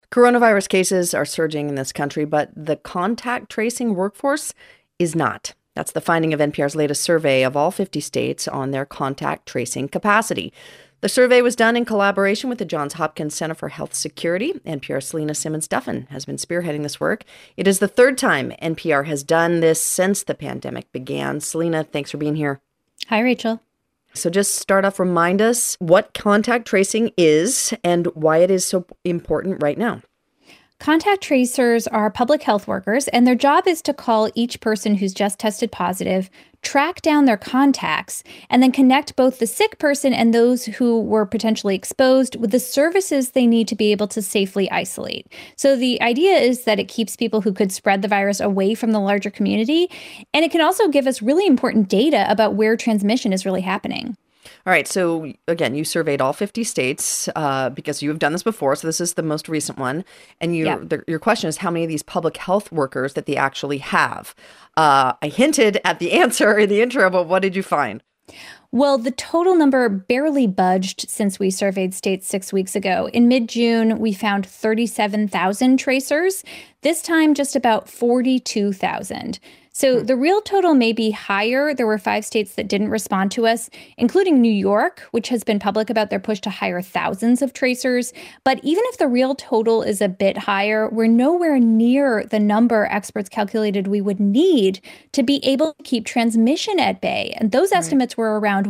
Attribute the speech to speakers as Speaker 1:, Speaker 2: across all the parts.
Speaker 1: Coronavirus cases are surging in this country, but the contact tracing workforce is not. That's the finding of NPR's latest survey of all 50 states on their contact tracing capacity. The survey was done in collaboration with the Johns Hopkins Center for Health Security. NPR's Selena Simmons-Duffin has been spearheading this work. It is the third time NPR has done this since the pandemic began. Selena, thanks for being here.
Speaker 2: Hi, Rachel.
Speaker 1: So just start off, remind us what contact tracing is and why it is so important right now.
Speaker 2: Contact tracers are public health workers, and their job is to call each person who's just tested positive, track down their contacts, and then connect both the sick person and those who were potentially exposed with the services they need to be able to safely isolate. So the idea is that it keeps people who could spread the virus away from the larger community, and it can also give us really important data about where transmission is really happening.
Speaker 1: All right. So again, you surveyed all 50 states because you have done this before. So this is the most recent one. And your question is how many of these public health workers that they actually have. I hinted at the answer in the intro, but what did you find?
Speaker 2: Well, the total number barely budged since we surveyed states 6 weeks ago. In mid-June, we found 37,000 tracers. This time, just about 42,000. So the real total may be higher. There were 5 states that didn't respond to us, including New York, which has been public about their push to hire thousands of tracers. But even if the real total is a bit higher, we're nowhere near the number experts calculated we would need to be able to keep transmission at bay. And those estimates were around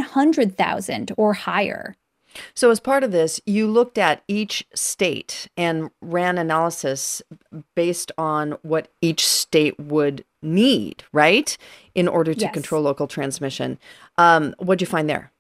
Speaker 2: 100,000 or higher.
Speaker 1: So as part of this, you looked at each state and ran analysis based on what each state would need, right, in order to control local transmission. What'd you find there?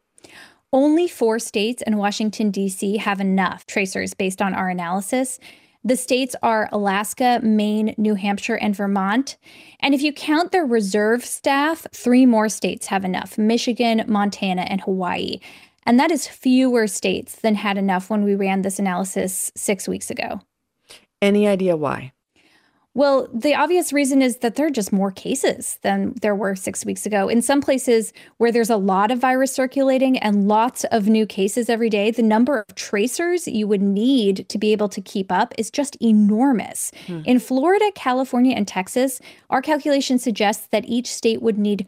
Speaker 2: Only 4 states and Washington, D.C. have enough tracers based on our analysis. The states are Alaska, Maine, New Hampshire, and Vermont. And if you count their reserve staff, 3 more states have enough: Michigan, Montana, and Hawaii. And that is fewer states than had enough when we ran this analysis 6 weeks ago.
Speaker 1: Any idea why?
Speaker 2: Well, the obvious reason is that there are just more cases than there were 6 weeks ago. In some places where there's a lot of virus circulating and lots of new cases every day, the number of tracers you would need to be able to keep up is just enormous. In Florida, California, and Texas, our calculation suggests that each state would need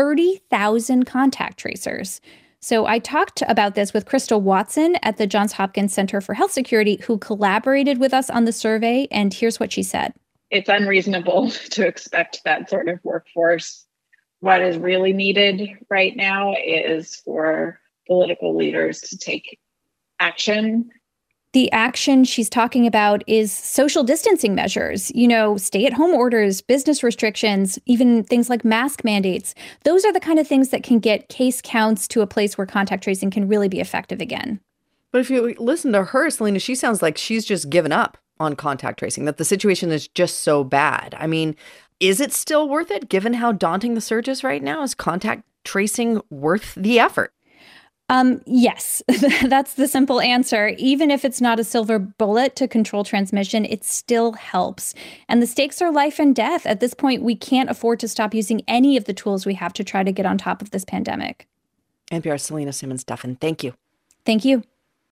Speaker 2: 30,000 contact tracers. So I talked about this with Crystal Watson at the Johns Hopkins Center for Health Security, who collaborated with us on the survey. And here's what she said.
Speaker 3: It's unreasonable to expect that sort of workforce. What is really needed right now is for political leaders to take action.
Speaker 2: The action she's talking about is social distancing measures, stay-at-home orders, business restrictions, even things like mask mandates. Those are the kind of things that can get case counts to a place where contact tracing can really be effective again.
Speaker 1: But if you listen to her, Selena, she sounds like she's just given up on contact tracing, that the situation is just so bad. I mean, is it still worth it given how daunting the surge is right now? Is contact tracing worth the effort?
Speaker 2: Yes, that's the simple answer. Even if it's not a silver bullet to control transmission, it still helps. And the stakes are life and death. At this point, we can't afford to stop using any of the tools we have to try to get on top of this pandemic.
Speaker 1: NPR's Selena Simmons-Duffin, thank you.
Speaker 2: Thank you.